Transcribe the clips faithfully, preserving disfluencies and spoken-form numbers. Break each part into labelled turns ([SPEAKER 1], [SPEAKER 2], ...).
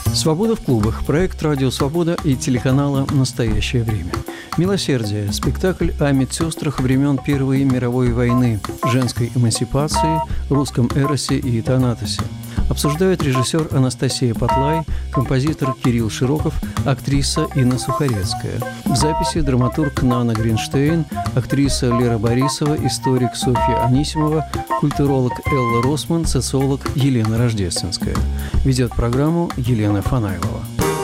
[SPEAKER 1] Свобода в клубах. Проект «Радио Свобода» и телеканала «Настоящее время». «Милосердие» – спектакль о медсестрах времен Первой мировой войны, женской эмансипации, русском эросе и танатосе. Обсуждают режиссер Анастасия Патлай, композитор Кирилл Широков, актриса Инна Сухаревская. В записи драматург Нана Гринштейн, актриса Лера Борисова, историк Софья Анисимова, культуролог Элла Росман, социолог Елена Рождественская. Ведет программу Елена Фанайлова.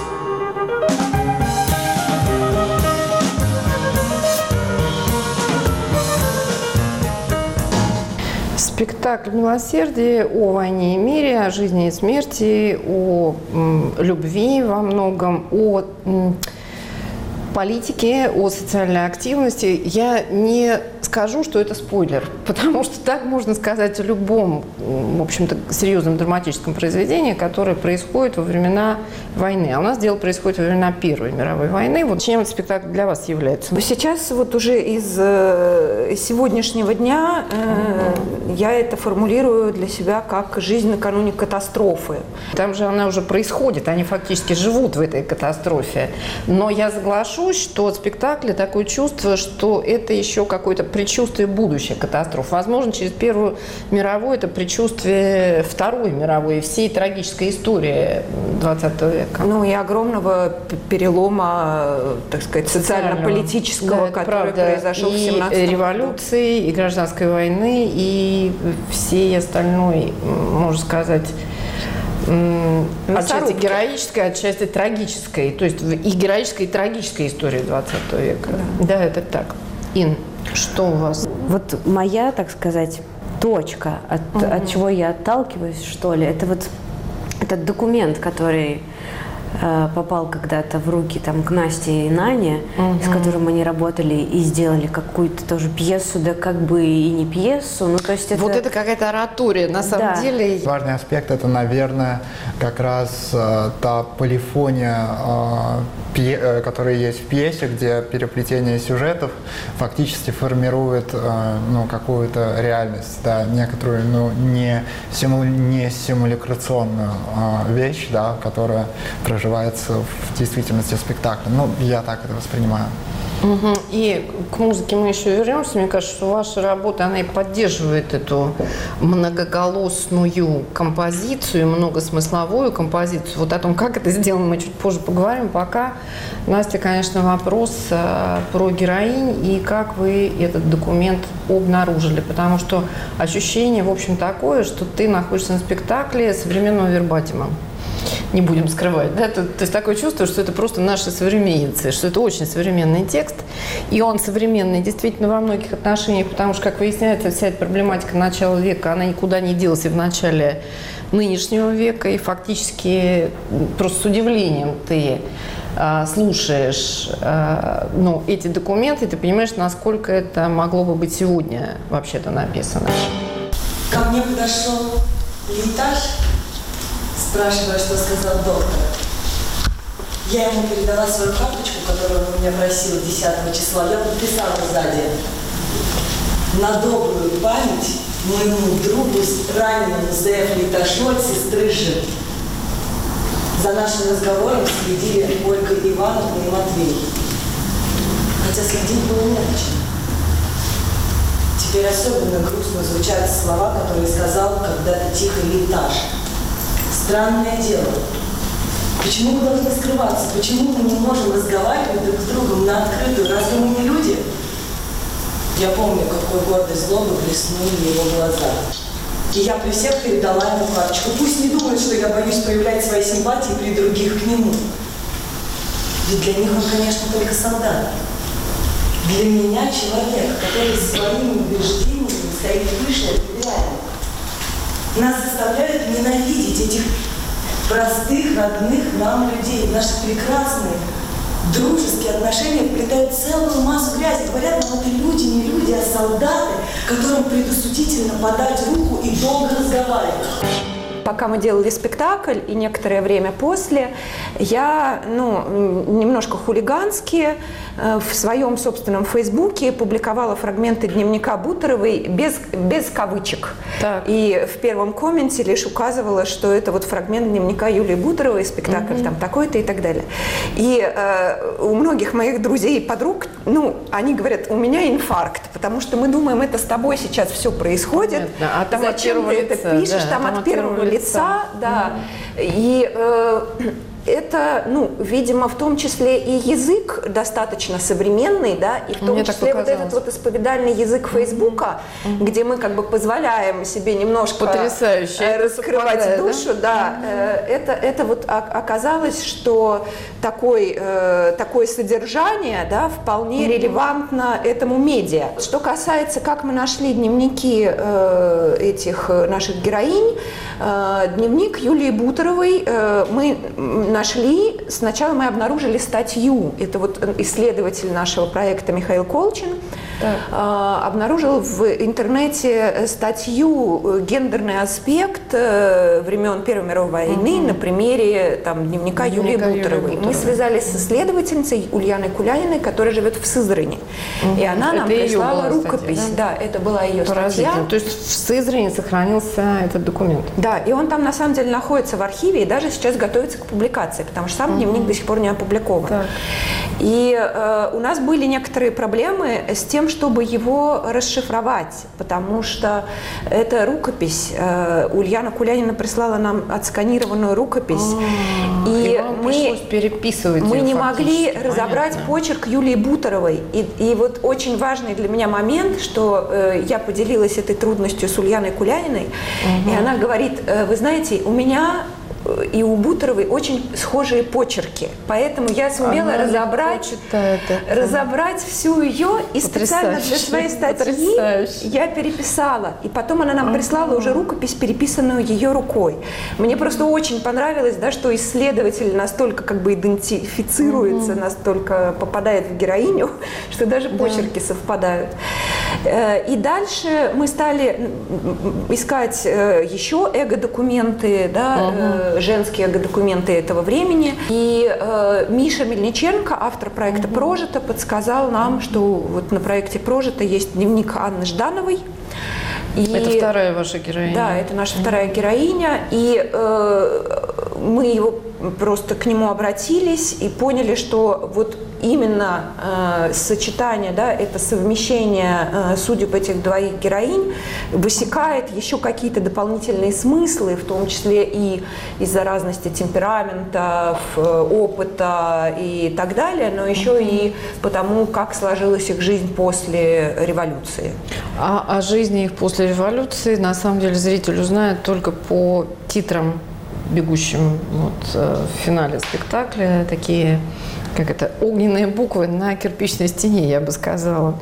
[SPEAKER 2] Спектакль «Милосердие» о войне и мире, о жизни и смерти, о м, любви во многом, о м, политике, о социальной активности. Я не скажу, что это спойлер, потому что так можно сказать о любом, в общем-то, серьезном драматическом произведении, которое происходит во времена войны. А у нас дело происходит во времена Первой мировой войны. Вот чем этот спектакль для вас является?
[SPEAKER 3] Сейчас вот уже из э, сегодняшнего дня э, mm-hmm. я это формулирую для себя как жизнь накануне катастрофы.
[SPEAKER 2] Там же она уже происходит, они фактически живут в этой катастрофе. Но я соглашусь, что от спектакля такое чувство, что это еще какой-то предчувствие будущей катастрофы. Возможно, через Первую мировую это предчувствие Второй мировой, всей трагической истории двадцатого века.
[SPEAKER 3] Ну и огромного перелома, так сказать, социально-политического, да, который правда. произошел
[SPEAKER 2] и
[SPEAKER 3] в семнадцатом году. И
[SPEAKER 2] революции, и гражданской войны, и всей остальной, можно сказать, отчасти героической, отчасти трагической. То есть и героической, и трагической истории двадцатого века. Да, да, это так. Ин, что у вас?
[SPEAKER 4] Вот моя, так сказать, точка, от, угу. от чего я отталкиваюсь, что ли, это вот этот документ, который э, попал когда-то в руки там, к Насте и Нане, угу. с которым они работали и сделали какую-то тоже пьесу, да как бы и не пьесу. Ну, то есть это...
[SPEAKER 2] Вот это какая-то оратория, на самом да. деле.
[SPEAKER 5] Важный аспект – это, наверное, как раз э, та полифония, э, пье, которая есть в пьесе, где переплетение сюжетов фактически формирует э, ну, какую-то реальность, да, некоторую ну, не, симу, не симуляционную э, вещь, да, которая проживается в действительности спектакля. Ну, я так это воспринимаю.
[SPEAKER 2] Угу. И к музыке мы еще вернемся. Мне кажется, что ваша работа, она и поддерживает эту многоголосную композицию, многосмысловую композицию. Вот о том, как это сделано, мы чуть позже поговорим. Пока, Настя, конечно, вопрос э, про героинь и как вы этот документ обнаружили. Потому что ощущение, в общем, такое, что ты находишься на спектакле современного вербатима. Не будем скрывать, да? То, то есть такое чувство, что это просто наши современницы, что это очень современный текст, и он современный действительно во многих отношениях, потому что, как выясняется, вся эта проблематика начала века, она никуда не делась и в начале нынешнего века, и фактически просто с удивлением ты а, слушаешь а, ну, эти документы, и ты понимаешь, насколько это могло бы быть сегодня вообще-то написано.
[SPEAKER 6] Ко мне подошел Литаж, спрашивая, что сказал доктор. Я ему передала свою карточку, которую он меня просил десятого числа. Я подписала сзади: на добрую память моему другу, раненому Зеев Литашу от сестры Жи. За нашим разговором следили Ольга Ивановна и Матвей. Хотя следить было не на чем. Теперь особенно грустно звучат слова, которые сказал когда-то тихо Литаж. Странное дело. Почему мы должны скрываться? Почему мы не можем разговаривать друг с другом на открытую? Разве мы не люди? Я помню, какой гордой злобы блеснули его глаза. И я при всех передала ему карточку. Пусть не думают, что я боюсь проявлять свои симпатии при других к нему. Ведь для них он, конечно, только солдат. Для меня человек, который своими убеждениями стоит выше от реальности. Нас заставляют ненавидеть этих простых, родных нам людей. Наши прекрасные, дружеские отношения вплетают целую массу грязи. Говорят, нам это люди, не люди, а солдаты, которым предусудительно подать руку и долго разговаривать.
[SPEAKER 3] пока мы делали спектакль, и некоторое время после, я, ну, немножко хулигански в своем собственном фейсбуке публиковала фрагменты дневника Бутеровой без, без кавычек. Так. И в первом комменте лишь указывала, что это вот фрагмент дневника Юлии Бутеровой, спектакль mm-hmm. там такой-то и так далее. И э, у многих моих друзей и подруг, ну, они говорят, у меня инфаркт, потому что мы думаем, это с тобой сейчас все происходит.
[SPEAKER 2] Понятно. А там
[SPEAKER 3] зачем ты
[SPEAKER 2] лица,
[SPEAKER 3] это пишешь,
[SPEAKER 2] да,
[SPEAKER 3] там, там от первого лица, лица да. Mm-hmm. И э, это, ну, видимо, в том числе и язык достаточно современный, да, и в том
[SPEAKER 2] Мне
[SPEAKER 3] числе вот этот вот исповедальный язык Фейсбука, mm-hmm. где мы как бы позволяем себе немножко
[SPEAKER 2] Потрясающе.
[SPEAKER 3] раскрывать
[SPEAKER 2] совпадает,
[SPEAKER 3] душу, да, да mm-hmm. это, это вот оказалось, что такой, такое содержание, да, вполне mm-hmm. релевантно этому медиа. Что касается, как мы нашли дневники этих наших героинь, дневник Юлии Бутеровой мы нашли, сначала мы обнаружили статью, это вот исследователь нашего проекта Михаил Колчин, э, обнаружил в интернете статью «Гендерный аспект времен Первой мировой войны» угу. на примере там, дневника, дневника Юлии Бутеровой. Юлии Бутеровой. Мы связались с исследовательницей Ульяной Куляниной, которая живет в Сызрани. Угу. И она это нам прислала рукопись. Статья, да? да, это была ее статья.
[SPEAKER 2] То есть в Сызрани сохранился этот документ.
[SPEAKER 3] Да, и он там на самом деле находится в архиве и даже сейчас готовится к публикации, потому что сам uh-huh. дневник до сих пор не опубликован. Так. И э, у нас были некоторые проблемы с тем, чтобы его расшифровать, потому что эта рукопись, э, Ульяна Кулянина прислала нам отсканированную рукопись,
[SPEAKER 2] uh-huh.
[SPEAKER 3] и,
[SPEAKER 2] и вам
[SPEAKER 3] мы,
[SPEAKER 2] пришлось переписывать
[SPEAKER 3] мы
[SPEAKER 2] ее
[SPEAKER 3] не могли разобрать
[SPEAKER 2] понятно.
[SPEAKER 3] почерк Юлии Бутеровой. И, и вот очень важный для меня момент, что э, я поделилась этой трудностью с Ульяной Куляниной, uh-huh. и она говорит, э, вы знаете, у меня и у Бутеровой очень схожие почерки. Поэтому я сумела Она разобрать, разобрать всю ее, и специально для своей статьи я переписала. И потом она нам прислала уже рукопись, переписанную ее рукой. Мне просто очень понравилось, да, что исследователь настолько как бы идентифицируется, mm-hmm. настолько попадает в героиню, что даже почерки да. совпадают. И дальше мы стали искать еще эго-документы, да, uh-huh. женские эго-документы этого времени. И э, Миша Мельниченко, автор проекта uh-huh. «Прожито», подсказал нам, что вот на проекте «Прожито» есть дневник Анны Ждановой.
[SPEAKER 2] И, это вторая ваша героиня.
[SPEAKER 3] Да, это наша uh-huh. вторая героиня. И э, мы его просто к нему обратились и поняли, что вот именно э, сочетание, да, это совмещение э, судеб этих двоих героинь высекает еще какие-то дополнительные смыслы, в том числе и из-за разности темпераментов, опыта и так далее, но еще и потому, как сложилась их жизнь после революции.
[SPEAKER 2] А о жизни их после революции, на самом деле, зритель узнает только по титрам, бегущим вот, в финале спектакля, такие, как это, огненные буквы на кирпичной стене, я бы сказала.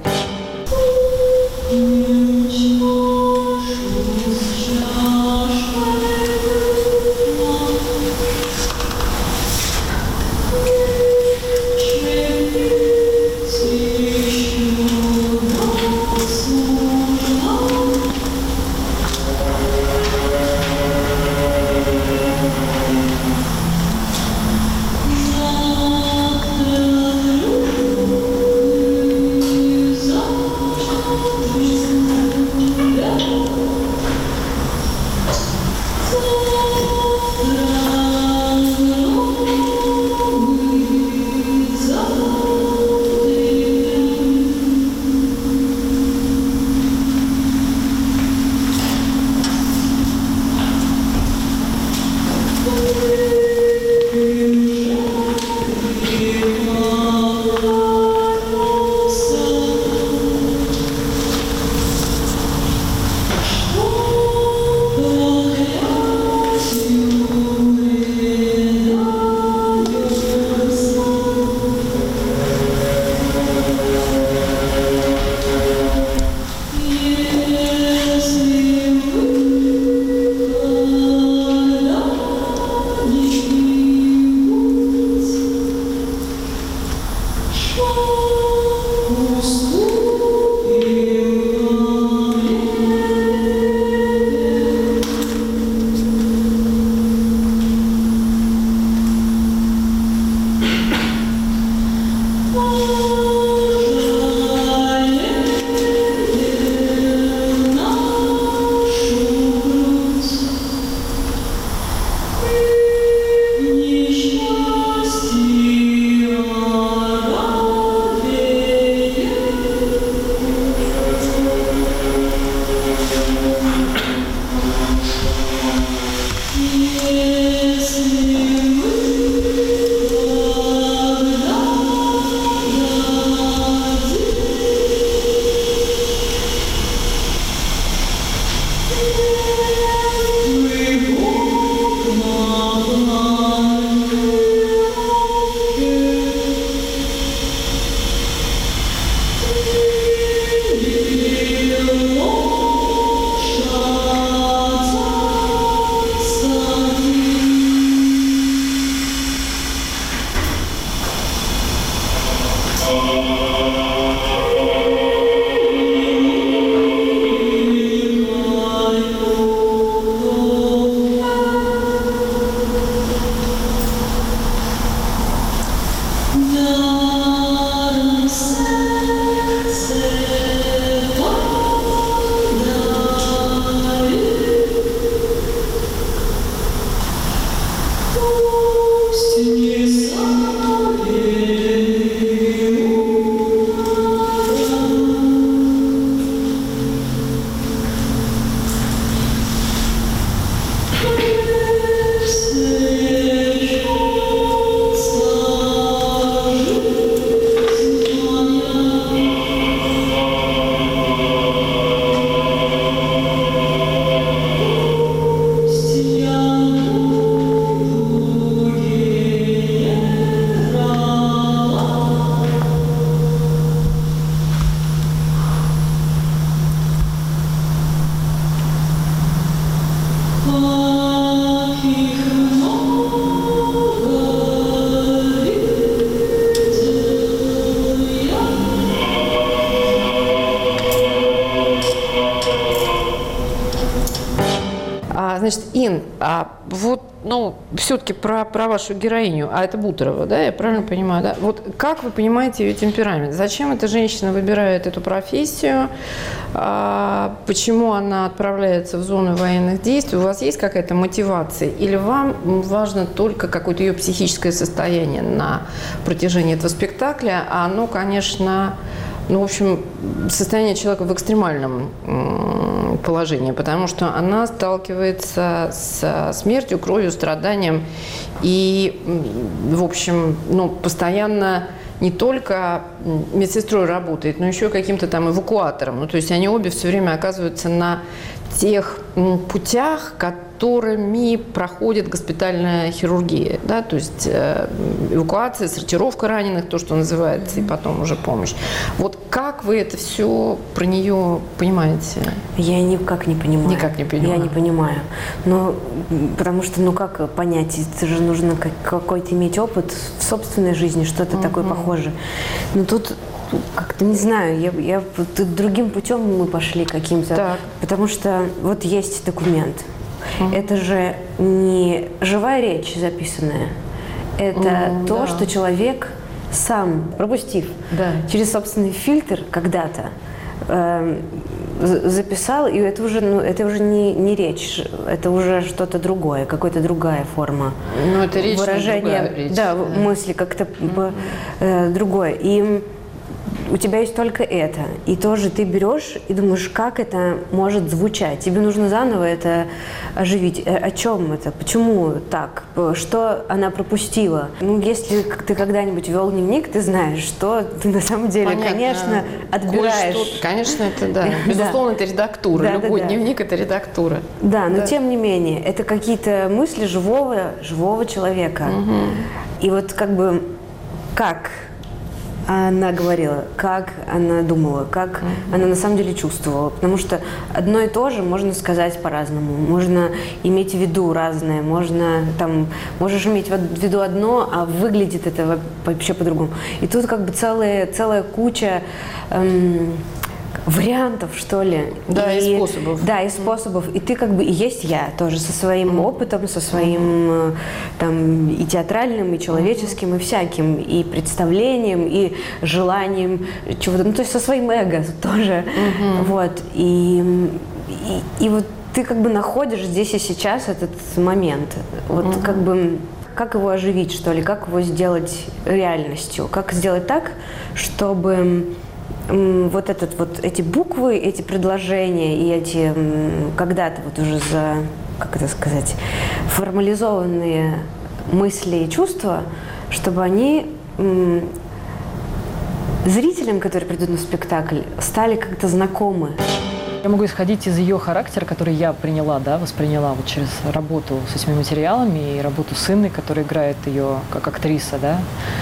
[SPEAKER 2] Значит, Ин, а вот, ну, все-таки про, про вашу героиню, а это Бутырова, да, я правильно понимаю, да? Вот как вы понимаете ее темперамент? Зачем эта женщина выбирает эту профессию? А, почему она отправляется в зону военных действий? У вас есть какая-то мотивация? Или вам важно только какое-то ее психическое состояние на протяжении этого спектакля? А оно, конечно... Ну, в общем, состояние человека в экстремальном положении, потому что она сталкивается с смертью, кровью, страданием и, в общем, ну, постоянно не только медсестрой работает, но еще каким-то там эвакуатором. Ну, то есть они обе все время оказываются на тех путях, которыми проходит госпитальная хирургия, да, то есть э, эвакуация, сортировка раненых, то, что называется, и потом уже помощь. Вот как вы это все про нее понимаете?
[SPEAKER 4] Я никак не понимаю.
[SPEAKER 2] Никак не понимаю.
[SPEAKER 4] Я не понимаю. Но, потому что, ну как понять, это же нужно какой-то иметь опыт в собственной жизни, что-то mm-hmm. такое похожее. Но тут как-то не знаю, я, я другим путем мы пошли каким-то,
[SPEAKER 2] так.
[SPEAKER 4] Потому что вот есть документ. Mm-hmm. Это же не живая речь записанная, это mm, то, да. что человек сам, пропустив
[SPEAKER 2] да.
[SPEAKER 4] через собственный фильтр когда-то, э, записал, и это уже, ну, это уже не, не речь, это уже что-то другое, какая-то другая форма
[SPEAKER 2] ну, это речь,
[SPEAKER 4] выражения,
[SPEAKER 2] речь,
[SPEAKER 4] да,
[SPEAKER 2] да.
[SPEAKER 4] мысли как-то mm-hmm. э, другое. И у тебя есть только это. И тоже ты берешь и думаешь, как это может звучать. Тебе нужно заново это оживить. О чем это? Почему так? Что она пропустила? Ну, если ты когда-нибудь вел дневник, ты знаешь, что ты на самом деле,
[SPEAKER 2] понятно.
[SPEAKER 4] Конечно, отбираешь.
[SPEAKER 2] Кое-что, конечно, это да. Безусловно, это редактура.
[SPEAKER 4] Да,
[SPEAKER 2] Любой
[SPEAKER 4] да, да.
[SPEAKER 2] дневник – это редактура.
[SPEAKER 4] Да, но
[SPEAKER 2] да.
[SPEAKER 4] тем не менее, это какие-то мысли живого, живого человека.
[SPEAKER 2] Угу.
[SPEAKER 4] И вот как бы как она говорила, как она думала, как mm-hmm. она на самом деле чувствовала. Потому что одно и то же можно сказать по-разному. Можно иметь в виду разное. Можно, там, можешь иметь в виду одно, а выглядит это вообще по-другому. И тут как бы целая, целая куча эм, вариантов, что ли.
[SPEAKER 2] Да, и, и способов.
[SPEAKER 4] Да, и способов. И ты как бы, и есть я тоже со своим mm-hmm. опытом, со своим mm-hmm. там и театральным, и человеческим, mm-hmm. и всяким, и представлением, и желанием чего-то. Ну, то есть со своим эго тоже. Mm-hmm. Вот. И, и, и вот ты как бы находишь здесь и сейчас этот момент. Вот mm-hmm. как бы как его оживить, что ли, как его сделать реальностью, как сделать так, чтобы вот этот вот эти буквы, эти предложения и эти когда-то вот уже за, как это сказать, формализованные мысли и чувства, чтобы они м, зрителям, которые придут на спектакль, стали как-то знакомы.
[SPEAKER 7] Я могу исходить из ее характера, который я приняла, да, восприняла вот через работу с этими материалами и работу с Инной, которая играет ее как актриса, да.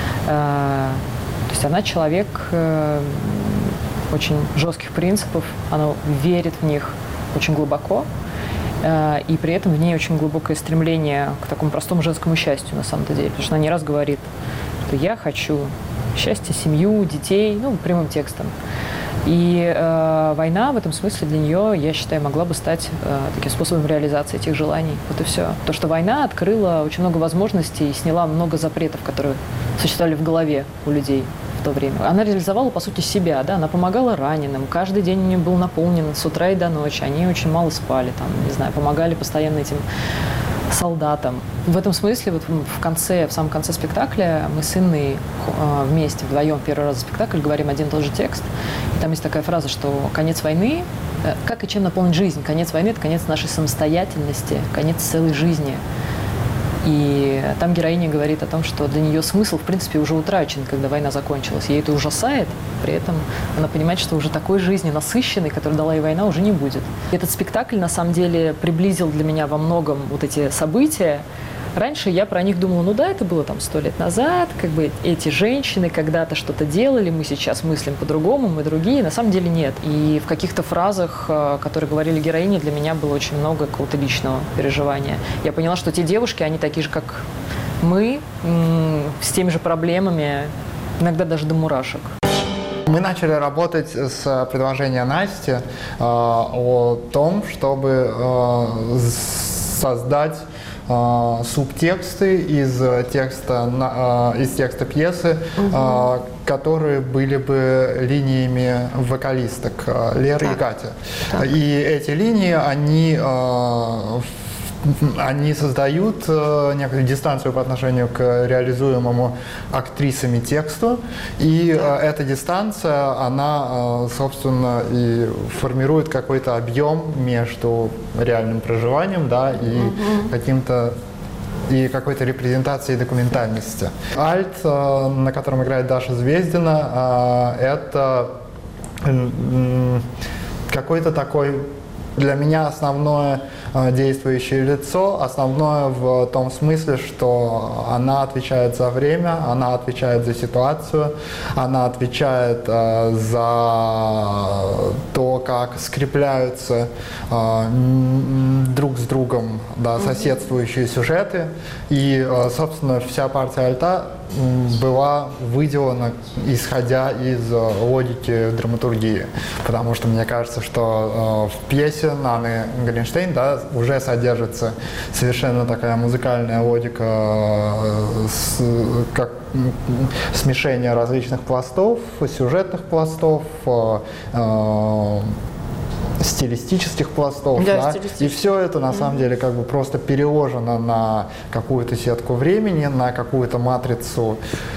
[SPEAKER 7] То есть она человек э, очень жестких принципов, она верит в них очень глубоко, э, и при этом в ней очень глубокое стремление к такому простому женскому счастью на самом-то деле. Потому что она не раз говорит, что я хочу счастья, семью, детей, ну, прямым текстом. И э, война в этом смысле для нее, я считаю, могла бы стать э, таким способом реализации этих желаний. Вот и все. То, что война открыла очень много возможностей и сняла много запретов, которые существовали в голове у людей в то время. Она реализовала, по сути, себя, да, она помогала раненым. Каждый день у нее был наполнен с утра и до ночи. Они очень мало спали, там, не знаю, помогали постоянно этим солдатом. В этом смысле вот в конце, в самом конце спектакля мы с Инной э, вместе, вдвоем первый раз за спектакль говорим один и тот же текст. И там есть такая фраза, что конец войны, э, как и чем наполнить жизнь. Конец войны – это конец нашей самостоятельности, конец целой жизни. И там героиня говорит о том, что для нее смысл, в принципе, уже утрачен, когда война закончилась. Ей это ужасает, при этом она понимает, что уже такой жизни насыщенной, которую дала ей война, уже не будет. Этот спектакль, на самом деле, приблизил для меня во многом вот эти события. Раньше я про них думала, ну да, это было там сто лет назад, как бы эти женщины когда-то что-то делали, мы сейчас мыслим по-другому, мы другие. На самом деле нет. И в каких-то фразах, которые говорили героини, для меня было очень много какого-то личного переживания. Я поняла, что те девушки, они такие же, как мы, с теми же проблемами, иногда даже до мурашек.
[SPEAKER 5] Мы начали работать с предложения Насти э, о том, чтобы э, создать субтексты из текста, из текста пьесы, угу. которые были бы линиями вокалисток Леры так. и Кати. Так. И эти линии, они они создают э, некую дистанцию по отношению к реализуемому актрисами тексту, и э, эта дистанция, она, э, собственно, и формирует какой-то объем между реальным проживанием, да, и mm-hmm. каким-то и какой-то репрезентацией документальности. Альт, э, на котором играет Даша Звездина, э, это э, какой-то такой для меня основное э, действующее лицо, основное в том смысле, что она отвечает за время, она отвечает за ситуацию, она отвечает э, за то, как скрепляются э, друг с другом, да, соседствующие сюжеты. И, э, собственно, вся партия альта была выделана, исходя из э, логики драматургии. Потому что мне кажется, что э, в пьесе Наны Гринштейн, да, уже содержится совершенно такая музыкальная логика, э, с, как смешение различных пластов, сюжетных пластов, э, э, стилистических пластов,
[SPEAKER 2] да,
[SPEAKER 5] да?
[SPEAKER 2] стилистических.
[SPEAKER 5] И все это на самом деле как бы просто переложено на какую-то сетку времени, на какую-то матрицу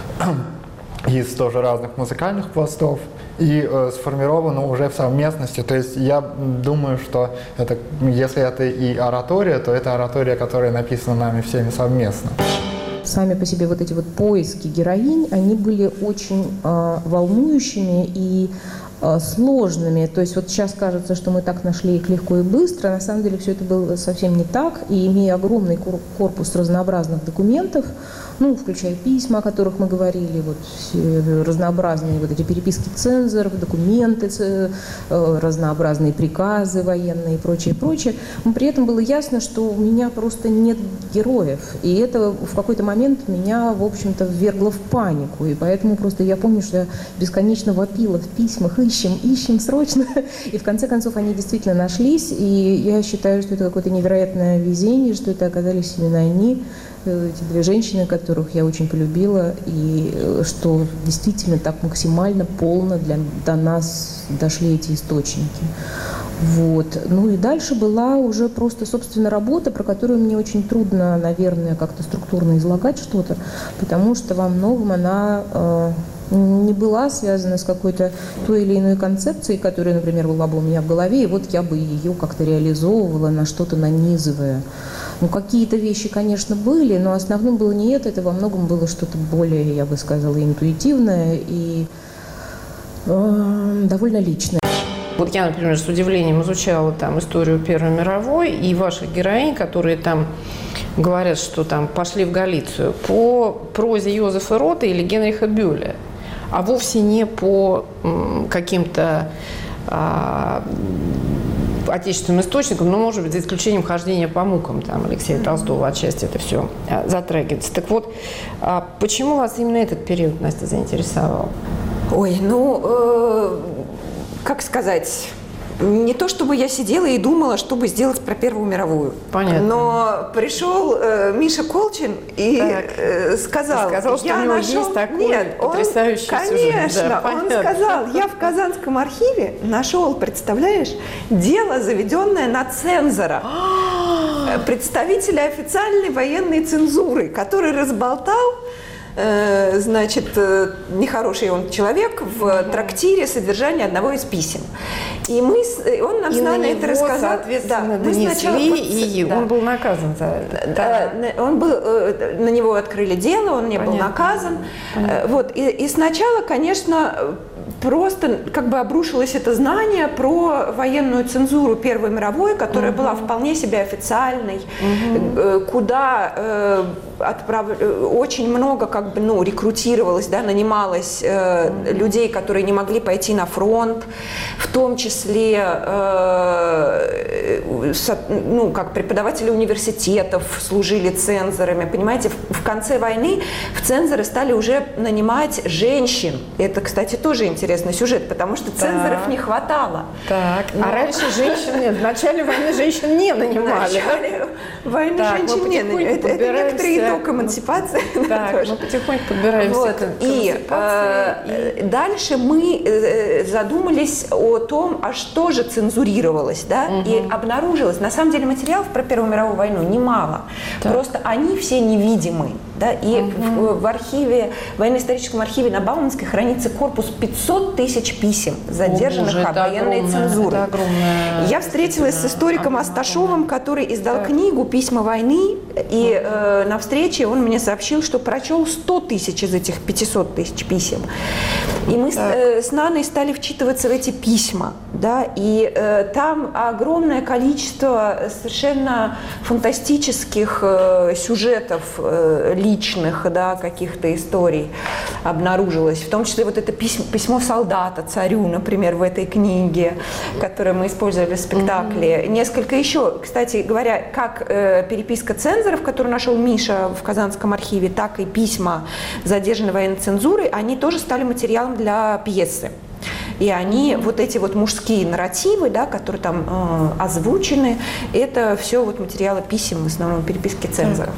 [SPEAKER 5] из тоже разных музыкальных пластов и э, сформировано уже в совместности. То есть я думаю, что это, если это и оратория, то это оратория, которая написана нами всеми совместно.
[SPEAKER 8] Сами по себе вот эти вот поиски героинь, они были очень э, волнующими и э, сложными. То есть вот сейчас кажется, что мы так нашли их легко и быстро. На самом деле все это было совсем не так. И имея огромный корпус разнообразных документов, ну, включая письма, о которых мы говорили, вот, разнообразные вот эти переписки цензоров, документы, разнообразные приказы военные и прочее, прочее. Но при этом было ясно, что у меня просто нет героев. И это в какой-то момент меня, в общем-то, ввергло в панику. И поэтому просто я помню, что я бесконечно вопила в письмах: ищем, ищем срочно. И в конце концов они действительно нашлись. И я считаю, что это какое-то невероятное везение, что это оказались именно они, эти две женщины, которых я очень полюбила, и что действительно так максимально полно для, до нас дошли эти источники. Вот. Ну и дальше была уже просто, собственно, работа, про которую мне очень трудно, наверное, как-то структурно излагать что-то, потому что во многом она э, не была связана с какой-то той или иной концепцией, которая, например, была бы у меня в голове, и вот я бы ее как-то реализовывала, на что-то нанизывая. Ну, какие-то вещи, конечно, были, но основным было не это, это во многом было что-то более, я бы сказала, интуитивное и э, довольно личное.
[SPEAKER 2] Вот я, например, с удивлением изучала там историю Первой мировой, и ваших героинь, которые там говорят, что там пошли в Галицию, по прозе Йозефа Рота или Генриха Бюля, а вовсе не по м, каким-то а, отечественным источникам, но, может быть, за исключением хождения по мукам, там, Алексея Толстого отчасти это все а, затрагивается. Так вот, а почему вас именно этот период, Настя, заинтересовал?
[SPEAKER 3] Ой, ну, э, как сказать... Не то, чтобы я сидела и думала, что бы сделать про Первую мировую.
[SPEAKER 2] Понятно.
[SPEAKER 3] Но пришел э, Миша Колчин и э, сказал,
[SPEAKER 2] сказал, что
[SPEAKER 3] я
[SPEAKER 2] у него
[SPEAKER 3] нашел...
[SPEAKER 2] есть такой
[SPEAKER 3] Нет,
[SPEAKER 2] потрясающий
[SPEAKER 3] он,
[SPEAKER 2] сюжет.
[SPEAKER 3] конечно,
[SPEAKER 2] Да,
[SPEAKER 3] он
[SPEAKER 2] понятно.
[SPEAKER 3] сказал, я в Казанском архиве нашел, представляешь, дело, заведенное на цензора. представителя официальной военной цензуры, который разболтал, значит, нехороший он человек в трактире содержание одного из писем. И мы, он нам
[SPEAKER 2] и
[SPEAKER 3] с
[SPEAKER 2] на
[SPEAKER 3] Наной это рассказал.
[SPEAKER 2] Соответственно,
[SPEAKER 3] да,
[SPEAKER 2] донесли,
[SPEAKER 3] сначала,
[SPEAKER 2] и да. он был наказан за это.
[SPEAKER 3] Да, он был, на него открыли дело, он не Понятно. был наказан. Понятно. Вот, и, и сначала, конечно, просто как бы обрушилось это знание про военную цензуру Первой мировой, которая угу. была вполне себе официальной, угу. куда э, отправ... очень много как бы, ну, рекрутировалось, да, нанималось э, угу. людей, которые не могли пойти на фронт, в том числе э, со, ну, как преподаватели университетов служили цензорами. Понимаете, в, в конце войны в цензоры стали уже нанимать женщин. Это, кстати, тоже интересный сюжет, потому что цензоров так. не хватало.
[SPEAKER 2] Так. Но... А раньше женщин нет. В начале войны женщин не нанимали. В начале
[SPEAKER 3] войны так, женщин не нанимали. Это, это некоторый итог эмансипации.
[SPEAKER 2] Так, мы потихоньку подбираемся
[SPEAKER 3] вот.
[SPEAKER 2] к
[SPEAKER 3] И, э, и дальше мы э, задумались о том, а что же цензурировалось, да? Угу. И обнаружилось, на самом деле материалов про Первую мировую войну немало. Так. Просто они все невидимы. Да, и угу. в, в архиве, в военно-историческом архиве на Бауманской хранится корпус пятьсот тысяч писем, задержанных О, боже, военной цензурой. Я встретилась с историком Асташовым, который издал так. книгу «Письма войны», и э, на встрече он мне сообщил, что прочел сто тысяч из этих пятисот тысяч писем. И мы с, э, с Наной стали вчитываться в эти письма, да, и э, там огромное количество совершенно фантастических э, сюжетов э, личных, да, каких-то историй обнаружилось. В том числе вот это письмо, письмо солдата царю, например, в этой книге, которое мы использовали в спектакле. Mm-hmm. Несколько еще, кстати говоря, как э, переписка цензоров, которую нашел Миша в Казанском архиве, так и письма задержанной военной цензуры, они тоже стали материалом для пьесы. И они, вот эти вот мужские нарративы, да, которые там э, озвучены, это все вот материалы писем, в основном переписки цензоров.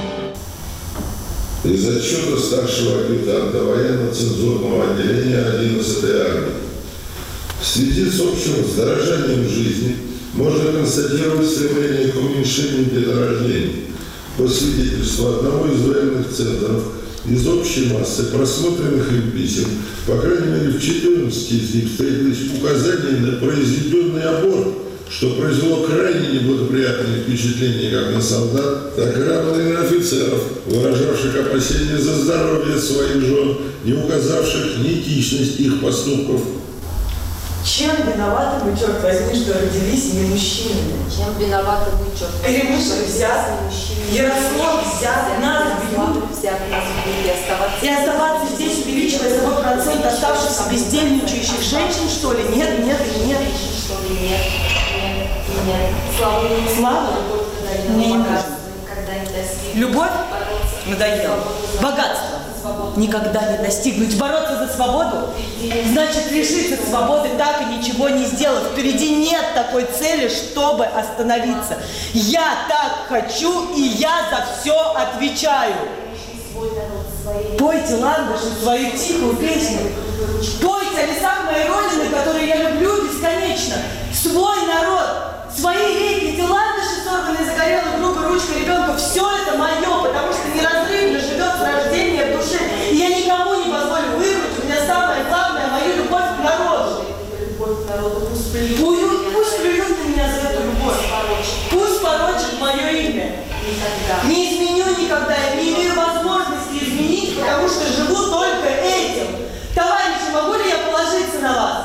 [SPEAKER 9] Из отчета старшего адъютанта военно-цензурного отделения одиннадцатой армии. В связи с общим вздорожанием жизни можно констатировать стремление к уменьшению деторождений. По свидетельству одного из военных цензоров, из общей массы просмотренных им писем, по крайней мере в четырнадцати из них встретились указания на произведенный аборт, что произвело крайне неблагоприятные впечатления как на солдат, так и на офицеров, выражавших опасения за здоровье своих жен, не указавших неэтичность их поступков.
[SPEAKER 6] Чем виноваты мы, черт возьми, что родились не мужчинами?
[SPEAKER 10] Чем виноваты мы, черт возьми,
[SPEAKER 6] Или мы что взят, Ярослав взят, нас бьют, и оставаться здесь, увеличивая свой процент оставшихся бездельничающих женщин, что ли? Нет, нет и нет.
[SPEAKER 10] Нет, нет. Слава Богу.
[SPEAKER 6] Слава? Мне не нужно. Любовь надоела. Богатство никогда не достигнуть. Бороться за свободу значит лишиться свободы, так и ничего не сделав. Впереди нет такой цели, чтобы остановиться. Я так хочу, и я за все отвечаю. Пойте, ландыши, свою тихую песню. Пойте о лесах моей родины, которую я люблю бесконечно. Свой народ, свои реки, эти ландыши, сорванные загорелой грубой ручкой ребенка, все это мое, потому что неразрывно живет с рождения в душе. И я никому не позволю вырвать. У меня самое главное, мою любовь к народу. Любовь к народу пусть плюют. Пусть плюют на меня за эту любовь. Пусть порочат мое имя. Никогда. Не изменю никогда, я не имею возможности изменить, потому что живу только этим. Товарищи, могу ли я положиться на вас?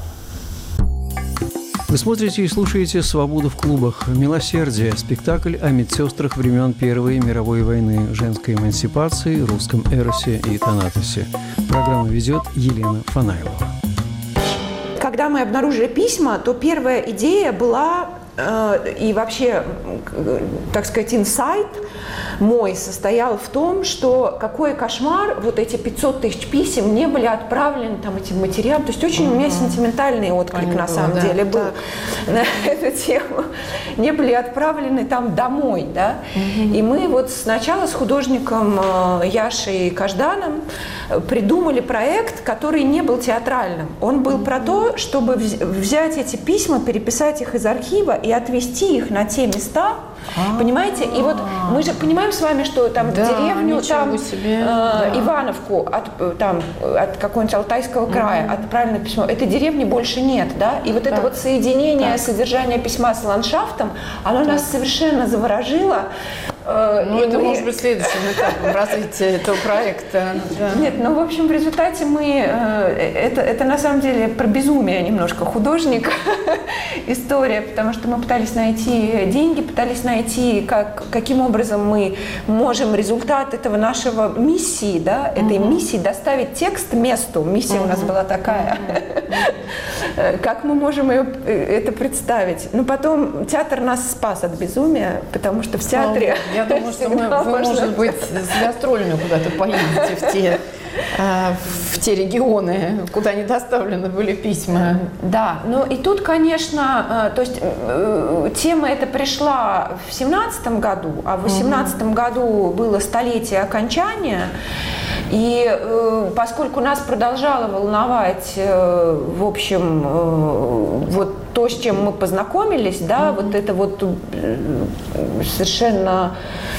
[SPEAKER 1] Вы смотрите и слушаете «Свободу в клубах». «Милосердие» – спектакль о медсестрах времен Первой мировой войны, женской эмансипации, русском эросе и Танатосе. Программу ведет Елена Фанайлова.
[SPEAKER 3] Когда мы обнаружили письма, то первая идея была, э, и вообще, так сказать, инсайт мой состоял в том, что какой кошмар, вот эти пятьсот тысяч писем не были отправлены там этим материалом. То есть очень uh-huh. у меня сентиментальный отклик Понятно, на самом да, деле был так. на эту тему. Не были отправлены там домой, да. Uh-huh. И мы вот сначала с художником Яшей Кажданом придумали проект, который не был театральным. Он был uh-huh. про то, чтобы взять эти письма, переписать их из архива и отвезти их на те места, А-а-а. Понимаете? И вот мы же понимаем с вами, что там да, деревню, там, себе, э, да. Ивановку от, там, от какого-нибудь Алтайского края mm-hmm. отправлено письмо. Этой деревни больше нет, да? И вот так. это вот соединение так. содержания письма с ландшафтом, оно так. нас совершенно заворожило.
[SPEAKER 2] Ну, это мы... может быть следующим этапом развития этого проекта. Да.
[SPEAKER 3] Нет, ну, в общем, в результате мы... Это, это на самом деле про безумие немножко художника история, потому что мы пытались найти деньги, пытались найти, как, каким образом мы можем результат этого нашего миссии, да, этой uh-huh. миссии доставить текст месту. Миссия uh-huh. у нас была такая. Uh-huh. Как мы можем ее, это представить? Ну, потом театр нас спас от безумия, потому что в театре...
[SPEAKER 2] Я думаю, что мы, вы, может быть, с гастролями куда-то поедете в те, в те регионы, куда не доставлены были письма.
[SPEAKER 3] Да, ну и тут, конечно, то есть тема эта пришла в семнадцатом году, а в восемнадцатом угу. году было столетие окончания. И э, поскольку нас продолжало волновать, э, в общем, э, вот то, с чем мы познакомились, да, mm-hmm. вот это вот э, совершенно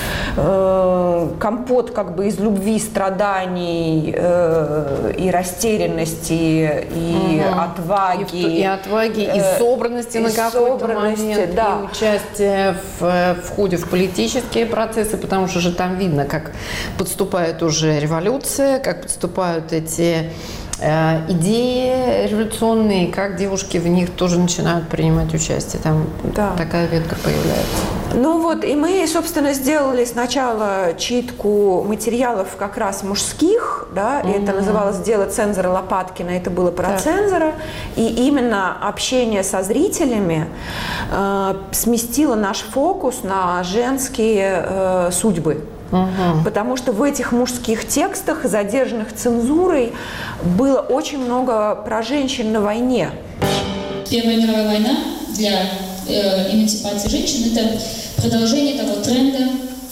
[SPEAKER 3] э, компот как бы из любви, страданий э, и растерянности, и mm-hmm. отваги.
[SPEAKER 2] И, и отваги, и собранности э, на какой-то момент, да. и участие в, в ходе в политические процессы, потому что же там видно, как подступает уже революция, как подступают эти э, идеи революционные, как девушки в них тоже начинают принимать участие. Там да. такая ветка появляется.
[SPEAKER 3] Ну вот, и мы, собственно, сделали сначала читку материалов как раз мужских, да, mm-hmm. и это называлось «Дело цензора Лопаткина», это было про так. цензора, и именно общение со зрителями э, сместило наш фокус на женские э, судьбы. Угу. Потому что в этих мужских текстах, задержанных цензурой, было очень много про женщин на войне.
[SPEAKER 11] Первая мировая война для э, эмансипации женщин – это продолжение того тренда,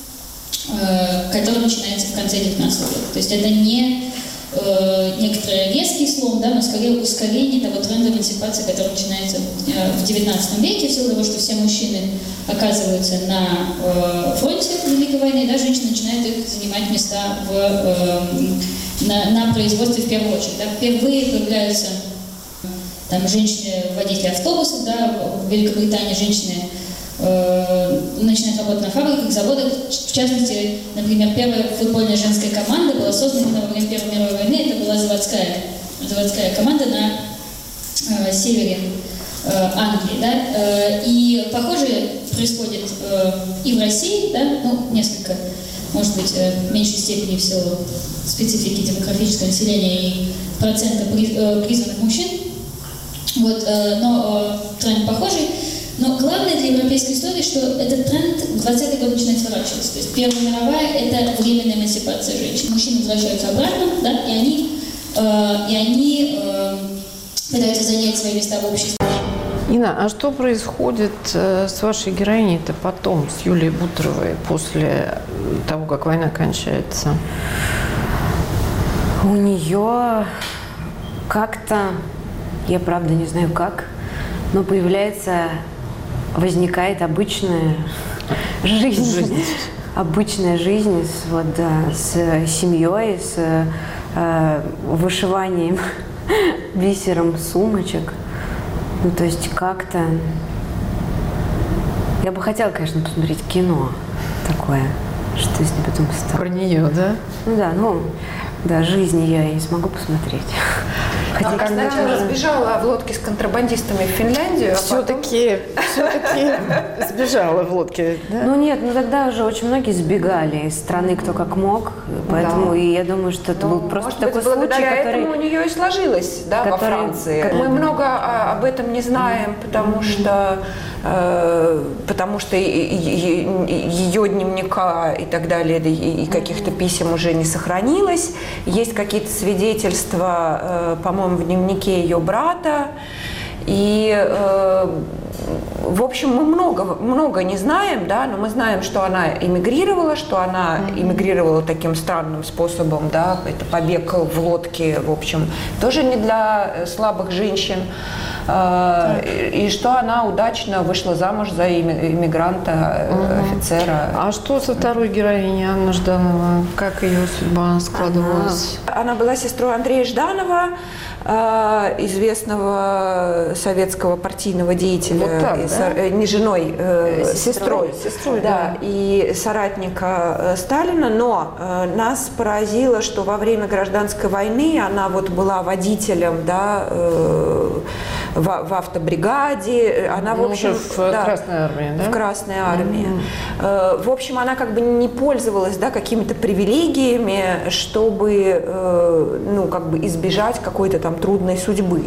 [SPEAKER 11] э, который начинается в конце девятнадцатого века. То есть это не э, некоторый резкий слом, да, но скорее ускорение того тренда эмансипации, который начинается э, в девятнадцатом веке, в силу того, что все мужчины оказываются на э, фронте Великой войны, да, женщины начинают их занимать места в, э, на, на производстве в первую очередь. Да. Впервые появляются там женщины-водители автобусов, да, в Великобритании женщины э, начинают работать на фабриках, заводах. В частности, например, первая футбольная женская команда была создана во время Первой мировой войны. Это была заводская, заводская команда на э, севере Англии, да, и похоже происходит и в России, да, ну, несколько, может быть, в меньшей степени в силу специфики демографического населения и процента призванных мужчин, вот, но тренд похожий. Но главное для европейской истории, что этот тренд в двадцатые годы начинает сворачиваться. То есть Первая мировая – это временная эмансипация женщин. Мужчины возвращаются обратно, да, и они, и они пытаются занять свои места в обществе.
[SPEAKER 2] Инна, а что происходит э, с вашей героиней-то потом, с Юлией Бутровой, после того, как война кончается?
[SPEAKER 4] У нее как-то, я правда не знаю как, но появляется, возникает обычная жизнь. жизнь. Обычная жизнь с, вот, да, с семьей, с э, вышиванием бисером сумочек. Ну, то есть как-то... Я бы хотела, конечно, посмотреть кино такое, что если потом стало.
[SPEAKER 2] Про нее, да?
[SPEAKER 4] Ну да, ну, да, жизнь я и не смогу посмотреть.
[SPEAKER 3] Хотя, а когда она сбежала в лодке с контрабандистами в Финляндию,
[SPEAKER 2] все-таки,
[SPEAKER 3] а потом...
[SPEAKER 2] все-таки сбежала в лодке, да?
[SPEAKER 4] Ну нет, ну тогда уже очень многие сбегали из страны, кто как мог, поэтому да. и я думаю, что это ну, был просто
[SPEAKER 3] может
[SPEAKER 4] такой
[SPEAKER 3] быть,
[SPEAKER 4] случай,
[SPEAKER 3] благодаря
[SPEAKER 4] который...
[SPEAKER 3] этому у нее и сложилось, да, который... во Франции. Который... Мы много об этом не знаем, потому что, э, потому что ее дневника и так далее, и каких-то писем уже не сохранилось. Есть какие-то свидетельства, э, по-моему, в дневнике ее брата. И, э, в общем, мы много, много не знаем, да, но мы знаем, что она эмигрировала, что она эмигрировала таким странным способом, да, это побег в лодке, в общем, тоже не для слабых женщин. И что она удачно вышла замуж за иммигранта, угу. офицера.
[SPEAKER 2] А что со второй героиней Анны Жданова? Как ее судьба складывалась?
[SPEAKER 3] Она, она была сестрой Андрея Жданова, известного советского партийного деятеля,
[SPEAKER 2] вот так,
[SPEAKER 3] и,
[SPEAKER 2] да?
[SPEAKER 3] не женой, э, сестрой,
[SPEAKER 2] сестрой,
[SPEAKER 3] да,
[SPEAKER 2] да,
[SPEAKER 3] и соратника Сталина, но э, нас поразило, что во время гражданской войны она вот была водителем, да, э, в, в автобригаде, она
[SPEAKER 2] ну,
[SPEAKER 3] в общем
[SPEAKER 2] в
[SPEAKER 3] да,
[SPEAKER 2] Красной армии, да?
[SPEAKER 3] В Красной армии.
[SPEAKER 2] Mm-hmm.
[SPEAKER 3] Э, в общем, она как бы не пользовалась, да, какими-то привилегиями, чтобы э, ну как бы избежать какой-то там трудной судьбы.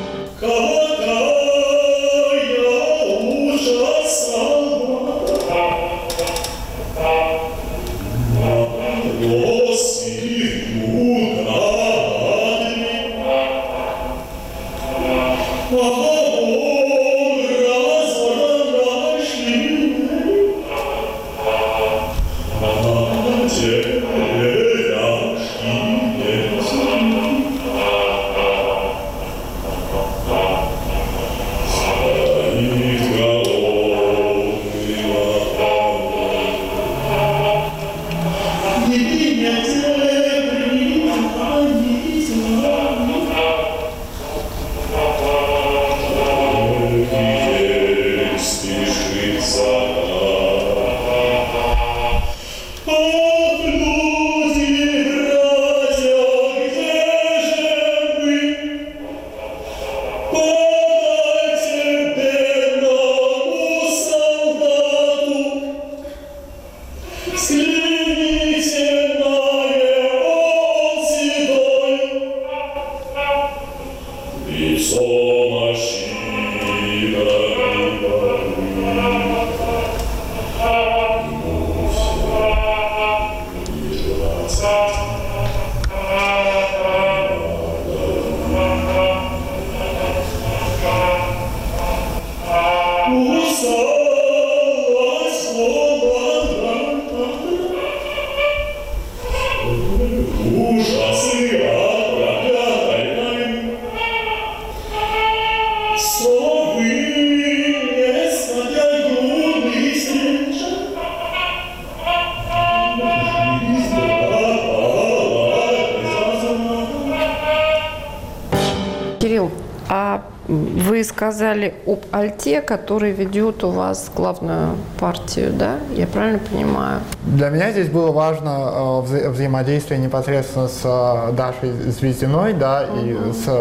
[SPEAKER 2] Вы сказали об Альте, который ведет у вас главную партию, да? Я правильно понимаю?
[SPEAKER 5] Для меня здесь было важно э, вза взаимодействие непосредственно с э, Дашей Звездиной, да, uh-huh. и с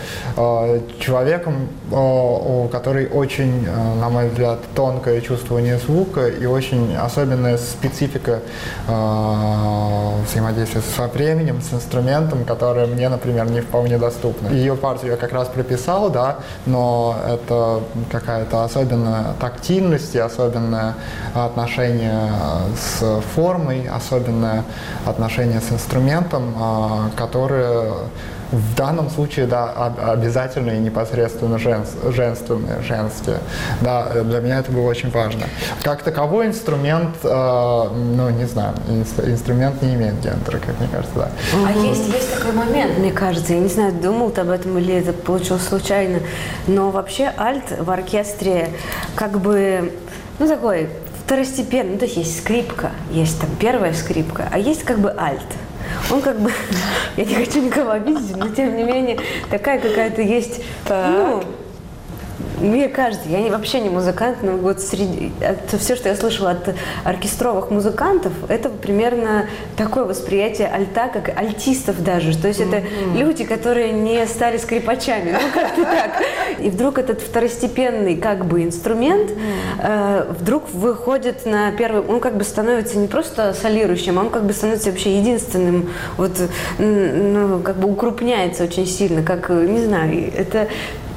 [SPEAKER 5] э, человеком, э, который очень, э, на мой взгляд, тонкое чувствование звука и очень особенная специфика э, взаимодействия со временем, с инструментом, которое мне, например, не вполне доступно. Ее партию я как раз прописал, да, но это какая-то особенная тактильность и особенное отношение с формой, особенное отношение с инструментом, которое в данном случае, да, обязательно и непосредственно женс, женственное, женское. Да, для меня это было очень важно. Как таковой инструмент, э, ну, не знаю, инструмент не имеет гендера, как мне кажется, да.
[SPEAKER 4] А есть, есть такой момент, мне кажется, я не знаю, думал ты об этом или это получилось случайно, но вообще альт в оркестре как бы, ну, такой второстепенный, ну, то есть есть скрипка, есть там первая скрипка, а есть как бы альт. Он как бы, я не хочу никого обидеть, но тем не менее такая какая-то есть, ну, мне кажется, я вообще не музыкант, но вот среди, это все, что я слышала от оркестровых музыкантов, это примерно такое восприятие альта, как альтистов даже. То есть это mm-hmm. люди, которые не стали скрипачами, ну как-то так. И вдруг этот второстепенный как бы инструмент mm-hmm. э, вдруг выходит на первый, он как бы становится не просто солирующим, а он как бы становится вообще единственным, вот, ну, как бы укрупняется очень сильно, как, не знаю, это...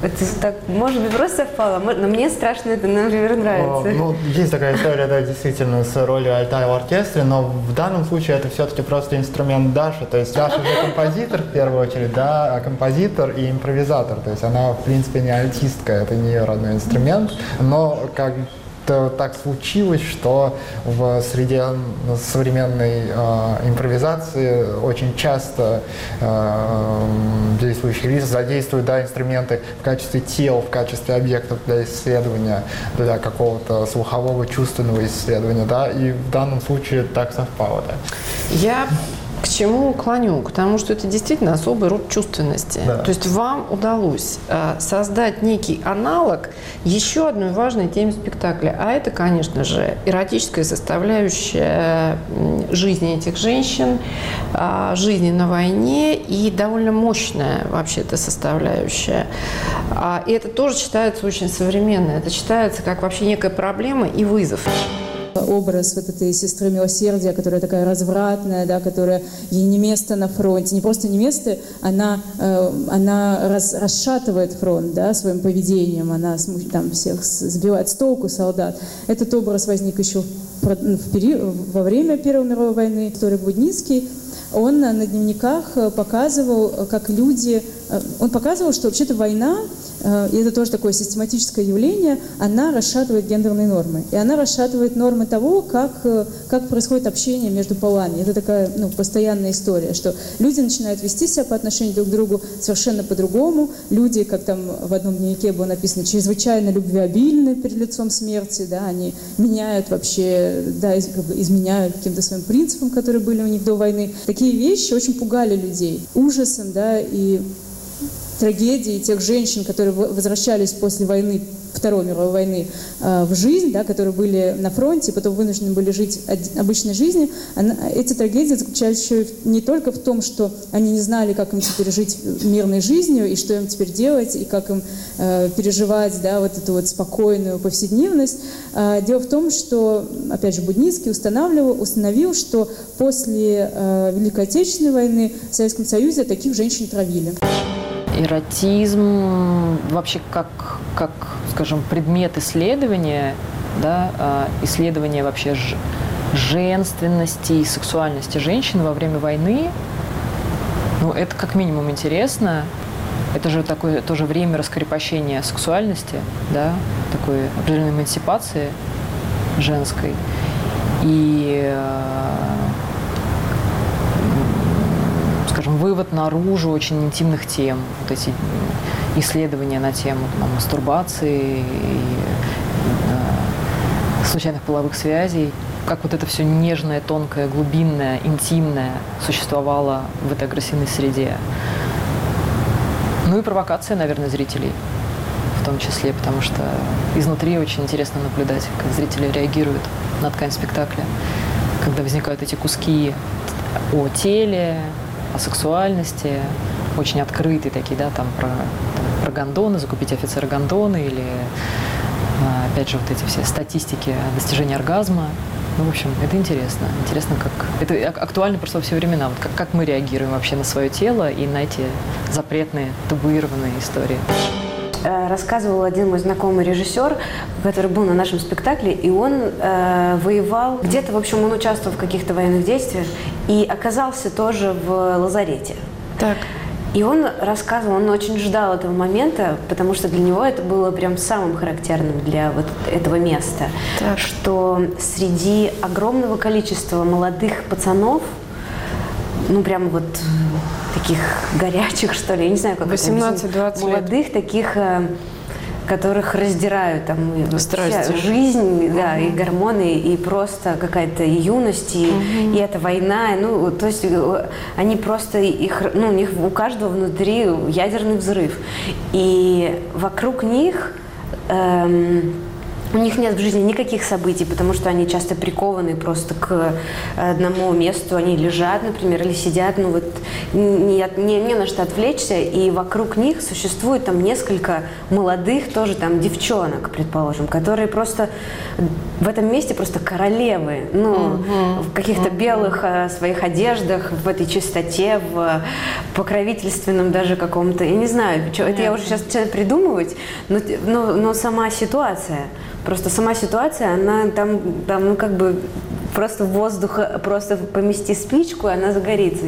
[SPEAKER 4] Это так, может быть, просто совпало, но мне страшно это, например, нравится.
[SPEAKER 5] О, ну, есть такая история, да, действительно, с ролью альта в оркестре, но в данном случае это все-таки просто инструмент Даши. То есть Даша же композитор в первую очередь, да, а композитор и импровизатор. То есть она, в принципе, не альтистка, это не ее родной инструмент, но как так случилось, что в среде современной э, импровизации очень часто э, действующие лица задействуют, да, инструменты в качестве тел, в качестве объектов для исследования, для какого-то слухового, чувственного исследования, да, и в данном случае так совпало, да.
[SPEAKER 2] Я к чему клоню? К тому, что это действительно особый род чувственности.
[SPEAKER 5] Да.
[SPEAKER 2] То есть вам удалось э, создать некий аналог еще одной важной теме спектакля. А это, конечно же, эротическая составляющая жизни этих женщин, э, жизни на войне и довольно мощная вообще-то составляющая. А, и это тоже считается очень современно. Это считается как вообще некая проблема и вызов.
[SPEAKER 8] Образ вот этой сестры милосердия, которая такая развратная, да, которая ей не место на фронте, не просто не место, она, э, она раз, расшатывает фронт, да, своим поведением, она там всех сбивает с толку солдат. Этот образ возник еще в, в период, во время Первой мировой войны. Историк Будницкий, он на дневниках показывал, как люди, он показывал, что вообще-то война, и это тоже такое систематическое явление, она расшатывает гендерные нормы. И она расшатывает нормы того, как, как происходит общение между полами. Это такая, ну, постоянная история, что люди начинают вести себя по отношению друг к другу совершенно по-другому. Люди, как там в одном дневнике было написано, чрезвычайно любвеобильны перед лицом смерти, да, они меняют вообще, да, из, как бы изменяют каким-то своим принципам, которые были у них до войны. Такие вещи очень пугали людей ужасом, да, и трагедии тех женщин, которые возвращались после войны, Второй мировой войны, э, в жизнь, да, которые были на фронте, потом вынуждены были жить обычной жизнью. Она, эти трагедии заключались еще не только в том, что они не знали, как им теперь жить мирной жизнью, и что им теперь делать, и как им э, переживать, да, вот эту вот спокойную повседневность. Э, дело в том, что, опять же, Будницкий устанавливал, установил, что после э, Великой Отечественной войны в Советском Союзе таких женщин травили.
[SPEAKER 7] Эротизм вообще как, как, скажем, предмет исследования, да, исследования вообще ж, женственности и сексуальности женщин во время войны, ну, это как минимум интересно. Это же такое тоже время раскрепощения сексуальности, да, такой определенной эмансипации женской. И, скажем, вывод наружу очень интимных тем, вот эти исследования на тему там, мастурбации и э, случайных половых связей, как вот это все нежное, тонкое, глубинное, интимное существовало в этой агрессивной среде. Ну и провокация, наверное, зрителей в том числе, потому что изнутри очень интересно наблюдать, как зрители реагируют на ткань спектакля, когда возникают эти куски о теле, о сексуальности, очень открытые такие, да, там про, там, про гондоны, закупить офицера гондоны или, опять же, вот эти все статистики достижения оргазма. Ну, в общем, это интересно. Интересно, как... Это актуально просто во все времена. Вот как, как мы реагируем вообще на свое тело и на эти запретные, табуированные истории.
[SPEAKER 4] Рассказывал один мой знакомый режиссер, который был на нашем спектакле, и он э, воевал. Где-то, в общем, он участвовал в каких-то военных действиях и оказался тоже в лазарете.
[SPEAKER 2] Так.
[SPEAKER 4] И он рассказывал, он очень ждал этого момента, потому что для него это было прям самым характерным для вот этого места. Так. Что среди огромного количества молодых пацанов, ну прям вот таких горячих, что ли, я не знаю, как
[SPEAKER 2] восемнадцать-двадцать
[SPEAKER 4] молодых
[SPEAKER 2] лет.
[SPEAKER 4] таких, которых раздирают там
[SPEAKER 2] страсти,
[SPEAKER 4] жизнь, да,
[SPEAKER 2] угу.
[SPEAKER 4] и гормоны, и просто какая-то юность, и, угу. и эта война, ну, то есть они просто, их, ну, у них у каждого внутри ядерный взрыв, и вокруг них эм, у них нет в жизни никаких событий, потому что они часто прикованы просто к одному месту. Они лежат, например, или сидят, ну вот не, не, не на что отвлечься, и вокруг них существует там несколько молодых тоже там девчонок, предположим, которые просто в этом месте просто королевы, ну, угу. в каких-то угу. белых э, своих одеждах, в этой чистоте, в покровительственном даже каком-то, я не знаю, что, это я уже сейчас начинаю придумывать, но, но, но сама ситуация, просто сама ситуация, она там, там ну, как бы просто в воздух, просто помести спичку, и она загорится.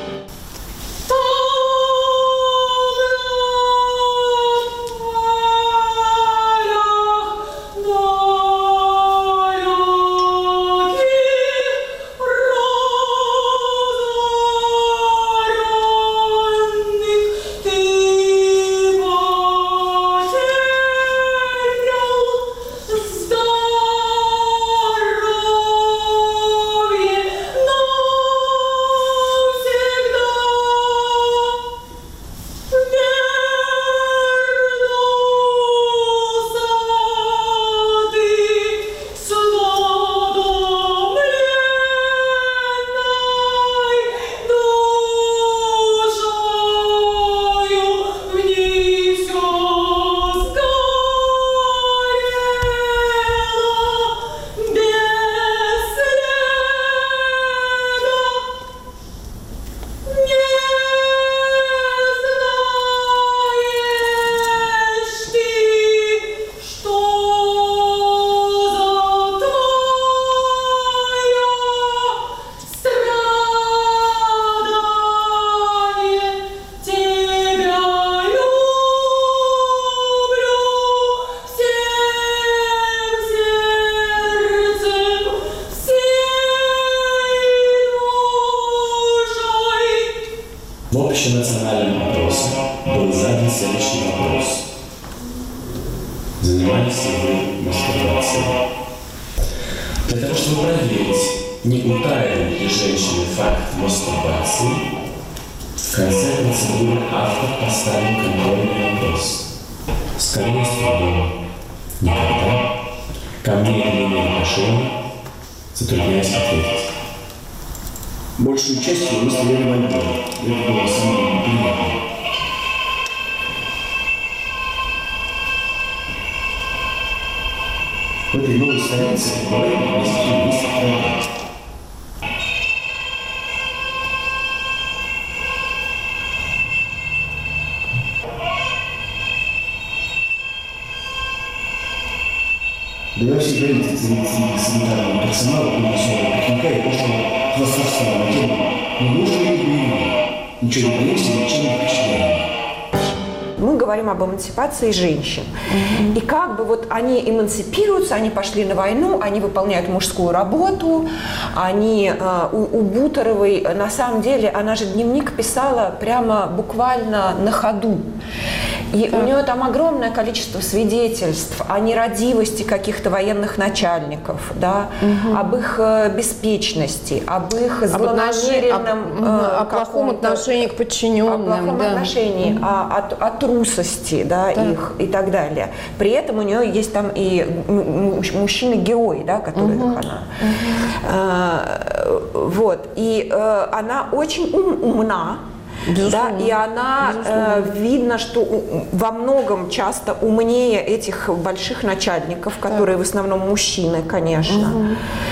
[SPEAKER 12] общенациональном опросе был задан следующий вопрос. Занимались ли вы мастурбацией? Для того, чтобы проверить, не утаивают ли женщины факт мастурбации, в конце процедуры автор поставил контрольный вопрос. Скорее с трудом. Никогда. Ко мне это не имеет отношения. Затрудняюсь ответить.
[SPEAKER 13] Большую частью мы стояли в альбоме. Это было самое неприятное. В этой новой столице говорили языки быстро продать. Да я всегда видел санитарного персонала, коммуникационного техника и прошлого классовского тему. Не нужно ли говорить? Ничего не боимся, ничего не впечатляем.
[SPEAKER 3] Мы говорим об эмансипации женщин. Mm-hmm. И как бы вот они эмансипируются, они пошли на войну, они выполняют мужскую работу, они э, у, у Бутеровой, на самом деле, она же дневник писала прямо буквально на ходу. И так. У нее там огромное количество свидетельств о нерадивости каких-то военных начальников, да, угу. об их беспечности, об их злонамеренном...
[SPEAKER 2] О, о плохом отношении к подчиненным.
[SPEAKER 3] О плохом да. отношении, угу. о, о, о трусости да, да. их и так далее. При этом у нее есть там и мужчины-герои, да, которых угу. она... Угу. А, вот. И а, она очень ум, умна. Да, и она, э, видно, что у, во многом часто умнее этих больших начальников, которые да. в основном мужчины, конечно, угу.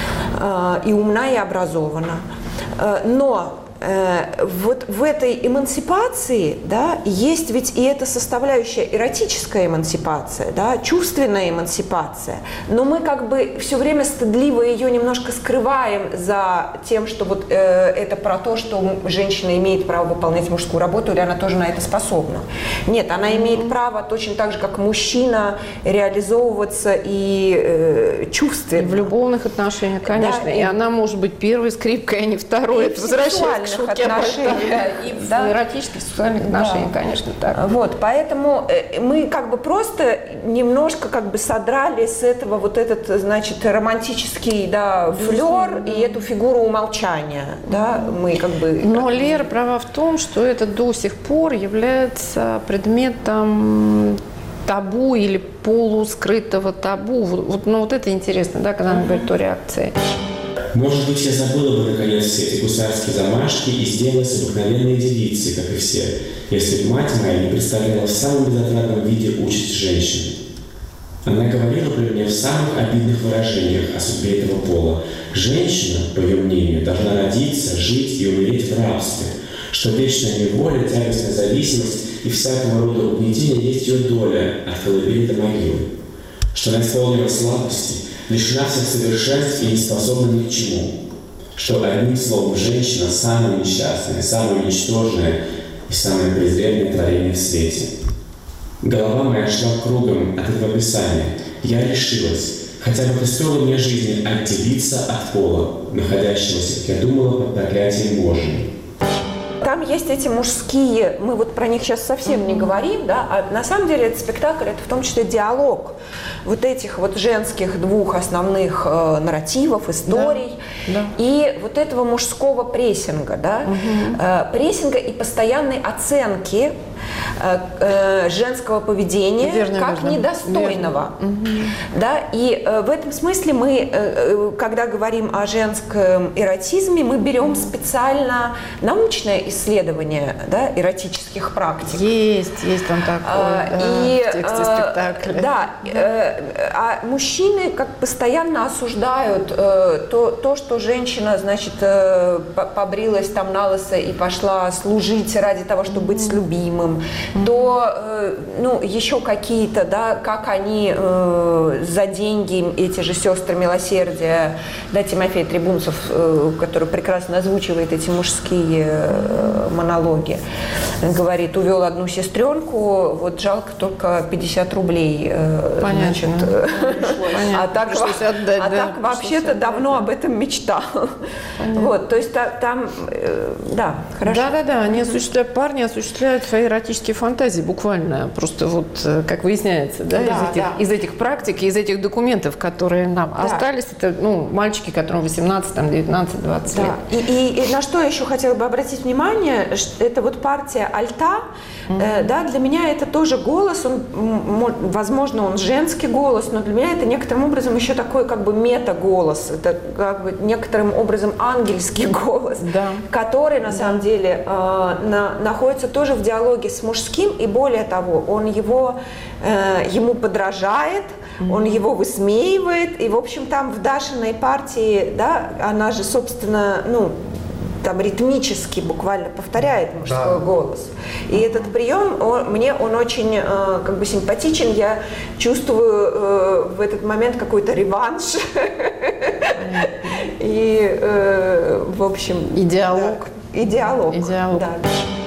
[SPEAKER 3] э, и умна, и образована. Э, но э, вот в этой эмансипации, да, есть ведь и эта составляющая эротическая эмансипация, да, чувственная эмансипация, но мы как бы все время стыдливо ее немножко скрываем за тем, что вот э, это про то, что женщина имеет право выполнять мужскую работу, или она тоже на это способна. Нет, она mm-hmm. имеет право точно так же, как мужчина, реализовываться и э, чувственно. И
[SPEAKER 2] в любовных отношениях, конечно, да, и, и она может быть первой скрипкой, а не второй. Это возвращается к шутке отношениях, и в да. эротических сексуальных да. отношениях, конечно, так.
[SPEAKER 3] Вот, поэтому мы как бы просто немножко как бы содрали с этого вот этот, значит, романтический, да, флёр да. и эту фигуру умолчания, да, мы как бы...
[SPEAKER 2] Но Лера права в том, что это до сих пор является предметом табу или полускрытого табу. Вот, ну, вот это интересно, да, когда она говорит о реакции.
[SPEAKER 12] Может быть, я забыла бы, наконец, все эти гусарские замашки и сделалась обыкновенной девицей, как и все, если бы мать моя не представляла в самом безотрадном виде участь женщины. Она говорила при мне в самых обидных выражениях о судьбе этого пола. Женщина, по ее мнению, должна родиться, жить и умереть в рабстве, что вечная неволя, тягостная зависимость и всякого рода угнетение есть ее доля от колыбели до могилы, что она исполнена слабости, лишена всех совершенств и не способна ни к чему, что одним словом женщина самая несчастная, самая ничтожная и самое презренное творение в свете. Голова моя шла кругом от этого описания. Я решилась, хотя бы это стоило мне жизни, отделиться от пола, находящегося, как я думала, под проклятием Божьим.
[SPEAKER 3] Там есть эти мужские, мы вот про них сейчас совсем mm-hmm. не говорим, да, а на самом деле этот спектакль, это в том числе диалог вот этих вот женских двух основных э, нарративов, историй, да. Да. И вот этого мужского прессинга, да, mm-hmm. э, прессинга и постоянной оценки э, э, женского поведения верно, как верно. недостойного, mm-hmm. да, и э, в этом смысле мы, э, когда говорим о женском эротизме, мы берем специально научное исследование, да, эротических практик.
[SPEAKER 2] Есть, есть там такое, а, да, и, в тексте спектакля.
[SPEAKER 3] Да, э, а мужчины как постоянно осуждают э, то, то, что женщина, значит, э, побрилась там на лысо и пошла служить ради того, чтобы быть с любимым, mm-hmm. то, э, ну, еще какие-то, да, как они э, за деньги, эти же сестры милосердия, да, Тимофей Трибунцев, э, который прекрасно озвучивает эти мужские э, монологи, говорит, увел одну сестренку, вот жалко только пятьдесят рублей, э, значит, Понятно. а так, отдать, а да, так вообще-то давно об этом мечтал. Понятно. Вот, то есть та, там, э, да, хорошо.
[SPEAKER 2] Да-да-да, они осуществляют, парни осуществляют свои эротические фантазии, буквально, просто вот, как выясняется, да, да, из, этих, да. из этих практик, из этих документов, которые нам да. остались, это, ну, мальчики, которым восемнадцать, девятнадцать, двадцать да. лет.
[SPEAKER 3] И, и, и на что я еще хотела бы обратить внимание, это вот партия альта, mm-hmm. э, да, для меня это тоже голос, он, возможно, он женский голос, но для меня это некоторым образом еще такой как бы мета-голос, это как бы некоторым образом ангельский голос, да. который на да. самом деле э, на, находится тоже в диалоге с мужским, и более того, он его, э, ему подражает, mm-hmm. он его высмеивает, и в общем там в Дашиной партии, да, она же, собственно, ну, там ритмически буквально повторяет мужской да. голос. И этот прием, он, мне он очень э, как бы симпатичен. Я чувствую э, в этот момент какой-то реванш. И, э, в общем...
[SPEAKER 2] И диалог.
[SPEAKER 3] Да, и диалог.
[SPEAKER 2] И диалог.
[SPEAKER 3] Да.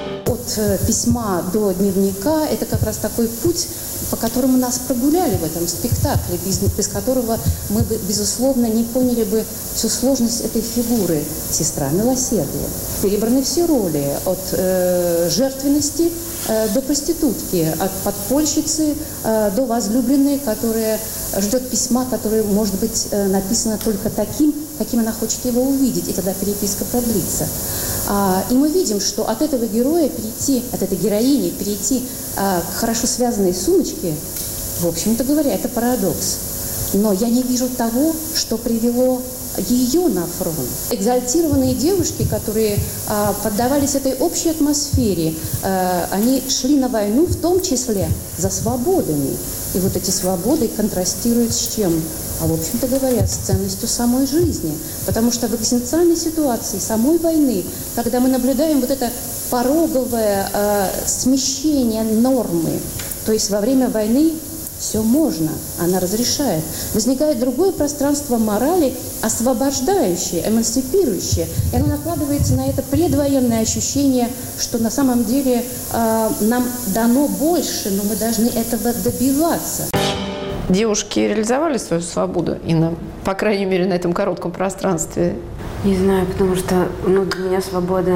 [SPEAKER 14] От письма до дневника – это как раз такой путь, по которому нас прогуляли в этом спектакле, без, без которого мы бы, безусловно, не поняли бы всю сложность этой фигуры сестра милосердия. Перебраны все роли, от э, жертвенности э, до проститутки, от подпольщицы э, до возлюбленной, которая ждет письма, которое может быть э, написано только таким, каким она хочет его увидеть, и тогда переписка продлится. А, и мы видим, что от этого героя перейти, от этой героини перейти а, к хорошо связанной сумочке, в общем-то говоря, это парадокс. Но я не вижу того, что привело ее на фронт. Экзальтированные девушки, которые а, поддавались этой общей атмосфере, а, они шли на войну в том числе за свободами. И вот эти свободы контрастируют с чем? А в общем-то говоря, с ценностью самой жизни. Потому что в экзистенциальной ситуации самой войны, когда мы наблюдаем вот это пороговое э, смещение нормы, то есть во время войны все можно, она разрешает. Возникает другое пространство морали, освобождающее, эмансипирующее. И оно накладывается на это предвоенное ощущение, что на самом деле э, нам дано больше, но мы должны этого добиваться.
[SPEAKER 2] Девушки реализовали свою свободу, Инна, по крайней мере, на этом коротком пространстве?
[SPEAKER 4] Не знаю, потому что ну, для меня свобода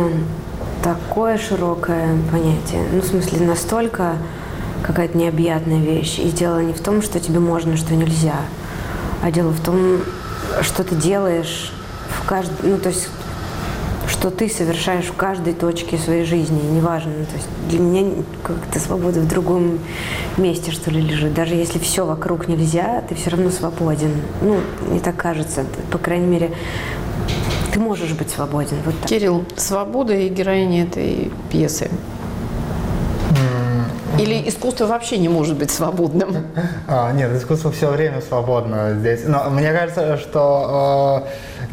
[SPEAKER 4] такое широкое понятие. Ну, в смысле, настолько какая-то необъятная вещь. И дело не в том, что тебе можно, что нельзя, а дело в том, что ты делаешь в каждом... Ну, то есть, что ты совершаешь в каждой точке своей жизни, неважно. Ну, то есть для меня как-то свобода в другом месте, что ли, лежит. Даже если все вокруг нельзя, ты все равно свободен. Ну, мне так кажется. По крайней мере, ты можешь быть свободен. Вот так.
[SPEAKER 2] Кирилл, свобода и героиня этой пьесы. Или искусство вообще не может быть свободным?
[SPEAKER 5] А, нет, искусство все время свободно здесь. Но мне кажется, что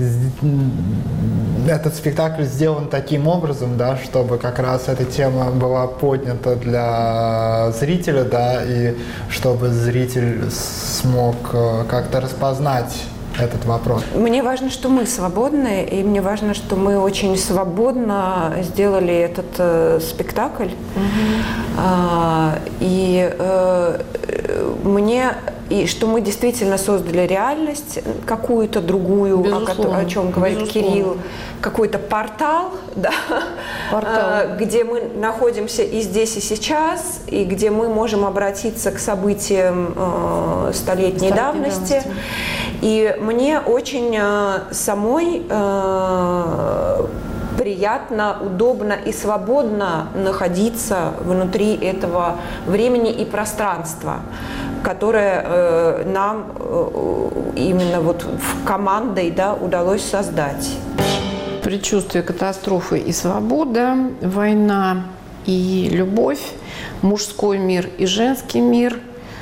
[SPEAKER 5] э, этот спектакль сделан таким образом, да, чтобы как раз эта тема была поднята для зрителя, да, и чтобы зритель смог э, как-то распознать этот вопрос.
[SPEAKER 3] Мне важно, что мы свободны, и мне важно, что мы очень свободно сделали этот э, спектакль. Mm-hmm. А, и э, мне и что мы действительно создали реальность какую-то другую, о, о чем говорит Безусловно. Кирилл, какой-то портал, да, портал. Где мы находимся и здесь, и сейчас, и где мы можем обратиться к событиям э, столетней давности. давности. И мне очень э, самой э, приятно, удобно и свободно находиться внутри этого времени и пространства, которое э, нам э, именно вот в командой, да, удалось создать.
[SPEAKER 2] Предчувствие катастрофы и свобода, война и любовь, мужской мир и женский мир,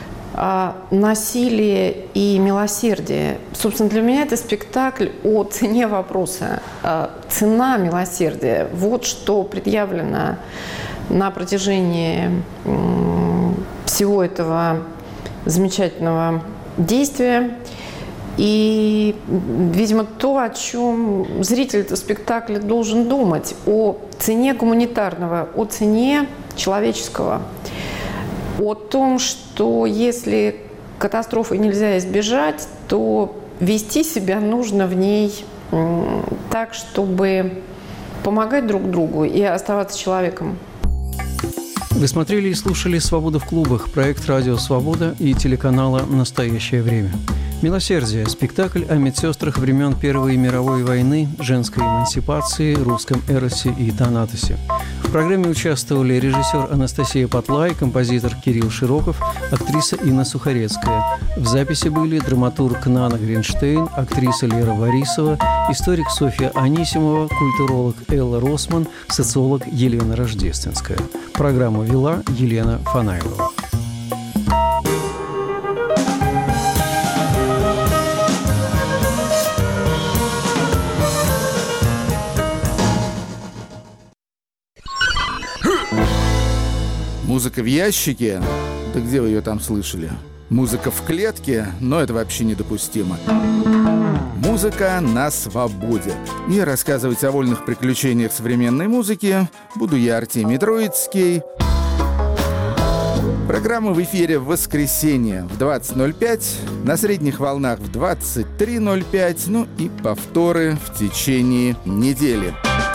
[SPEAKER 2] насилие и милосердие. Собственно, для меня это спектакль о цене вопроса. Цена милосердия. Вот что предъявлено на протяжении всего этого замечательного действия. И, видимо, то, о чем зритель этого спектакля должен думать, о цене гуманитарного, о цене человеческого, о том, что если катастрофы нельзя избежать, то вести себя нужно в ней так, чтобы помогать друг другу и оставаться человеком.
[SPEAKER 1] Вы смотрели и слушали «Свобода в клубах», проект «Радио Свобода» и телеканала «Настоящее время». «Милосердие» – спектакль о медсестрах времен Первой мировой войны, женской эмансипации, русском эросе и Танатосе. В программе участвовали режиссер Анастасия Потлай, композитор Кирилл Широков, актриса Инна Сухарецкая. В записи были драматург Нана Гринштейн, актриса Лера Борисова, историк Софья Анисимова, культуролог Элла Росман, социолог Елена Рождественская. Программу вела Елена Фанайлова.
[SPEAKER 15] Музыка в ящике? Да где вы ее там слышали? Музыка в клетке? Но это вообще недопустимо. Музыка на свободе. И рассказывать о вольных приключениях современной музыки буду я, Артемий Троицкий. Программа в эфире в воскресенье в двадцать ноль пять, на средних волнах в двадцать три ноль пять, ну и повторы в течение недели.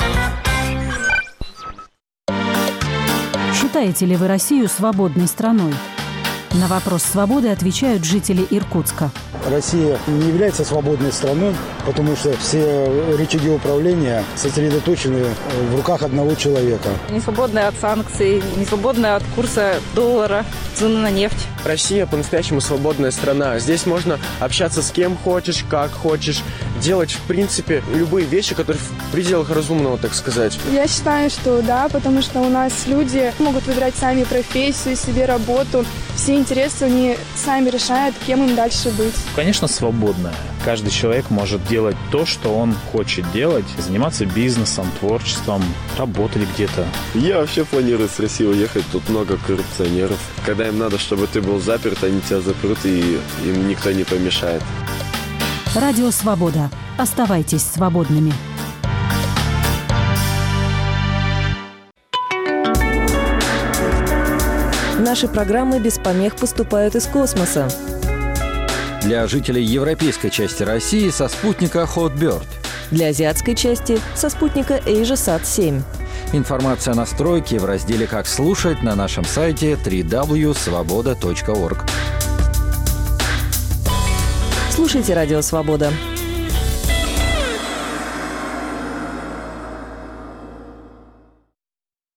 [SPEAKER 16] Считаете ли вы Россию свободной страной? На вопрос свободы отвечают жители Иркутска.
[SPEAKER 17] Россия не является свободной страной, потому что все рычаги управления сосредоточены в руках одного человека.
[SPEAKER 18] Не свободная от санкций, не свободная от курса доллара, цены на нефть.
[SPEAKER 19] Россия по-настоящему свободная страна. Здесь можно общаться с кем хочешь, как хочешь, делать, в принципе, любые вещи, которые в пределах разумного, так сказать.
[SPEAKER 20] Я считаю, что да, потому что у нас люди могут выбирать сами профессию, себе работу. Все интересы они сами решают, кем им дальше быть.
[SPEAKER 21] Конечно, свободная. Каждый человек может делать то, что он хочет делать, заниматься бизнесом, творчеством, работать где-то.
[SPEAKER 22] Я вообще планирую с России уехать, тут много коррупционеров. Когда им надо, чтобы ты был заперт, они тебя запрут, и им никто не помешает.
[SPEAKER 16] Радио «Свобода». Оставайтесь свободными.
[SPEAKER 23] Наши программы без помех поступают из космоса.
[SPEAKER 24] Для жителей европейской части России со спутника Hotbird.
[SPEAKER 23] Для азиатской части со спутника AsiaSat семь.
[SPEAKER 24] Информация о настройке в разделе «Как слушать» на нашем сайте дабл-ю дабл ю дабл ю точка свобода точка орг.
[SPEAKER 23] Слушайте «Радио Свобода».